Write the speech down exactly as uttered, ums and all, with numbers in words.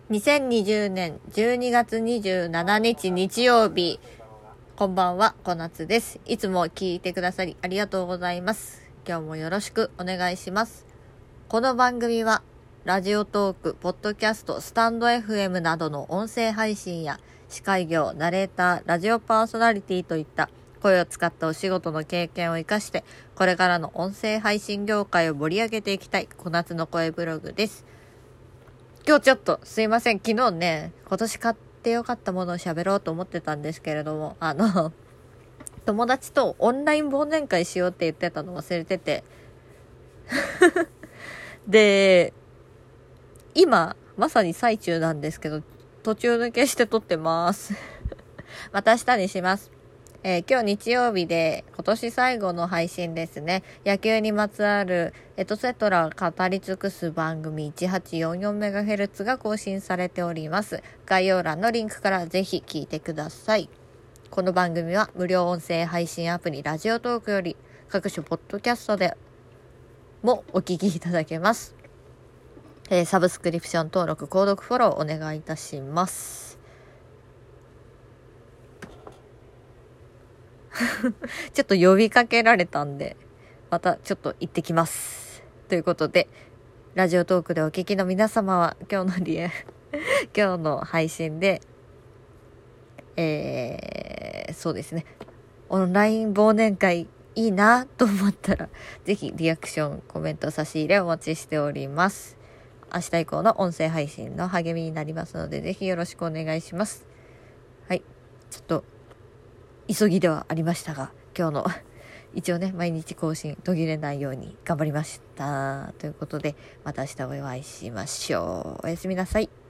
にせんにじゅうねんじゅうにがつにじゅうしちにち日曜日、こんばんは、こなつです。いつも聞いてくださりありがとうございます。今日もよろしくお願いします。この番組はラジオトーク、ポッドキャスト、スタンド エフエム などの音声配信や司会業、ナレーター、ラジオパーソナリティといった声を使ったお仕事の経験を生かしてこれからの音声配信業界を盛り上げていきたいこなつの声ブログです。今日ちょっとすいません。昨日ね、今年買ってよかったものを喋ろうと思ってたんですけれども、あの、友達とオンライン忘年会しようって言ってたの忘れてて。で、今、まさに最中なんですけど、途中抜けして撮ってます。また明日にします。えー、今日日曜日で今年最後の配信ですね。野球にまつわるエトセトラ語り尽くす番組 いちはちよんよんメガヘルツ が更新されております。概要欄のリンクからぜひ聞いてください。この番組は無料音声配信アプリラジオトークより各種ポッドキャストでもお聞きいただけます。えー、サブスクリプション登録、購読、フォローお願いいたします。ちょっと呼びかけられたんで、またちょっと行ってきます。ということで、ラジオトークでお聞きの皆様は、今日のリエ、今日の配信で、えー、そうですね、オンライン忘年会いいなと思ったら、ぜひリアクション、コメント、差し入れお待ちしております。明日以降の音声配信の励みになりますので、ぜひよろしくお願いします。はい、ちょっと、急ぎではありましたが、今日の一応ね、毎日更新途切れないように頑張りましたということで、また明日お会いしましょう。おやすみなさい。